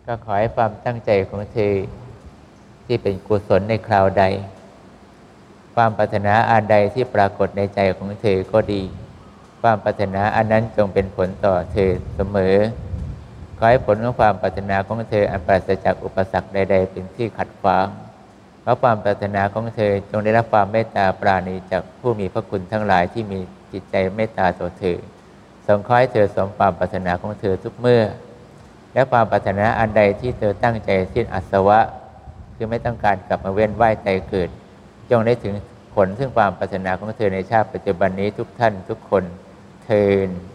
ก็ขอให้ความตั้งใจของเธอที่เป็นกุศลในคราวใดความปรารถนาอันใดที่ปรากฏในใจของเธอก็ดีความปรารถนาอันนั้นจงเป็นผลต่อเธอเสมอขอให้ผลของความปรารถนาของเธออันปราศจากอุปสรรคใดๆเป็นที่ขัดขวางเพราะความปรารถนาของเธอจงได้รับความเมตตาปราณีจากผู้มีพระคุณทั้งหลายที่มีจิตใจเมตตาต่อเธอทรงขอให้เธอสมความปรารถนาของเธอทุกเมื่อและความปรารถนาอันใดที่เธอตั้งใจสิ้นอาสวะคือไม่ต้องการกลับมาเวียนว่ายตายเกิดจงได้ถึงผลซึ่งความปรารถนาของเธอในชาติปัจจุบันนี้ทุกท่านทุกคนเทอญ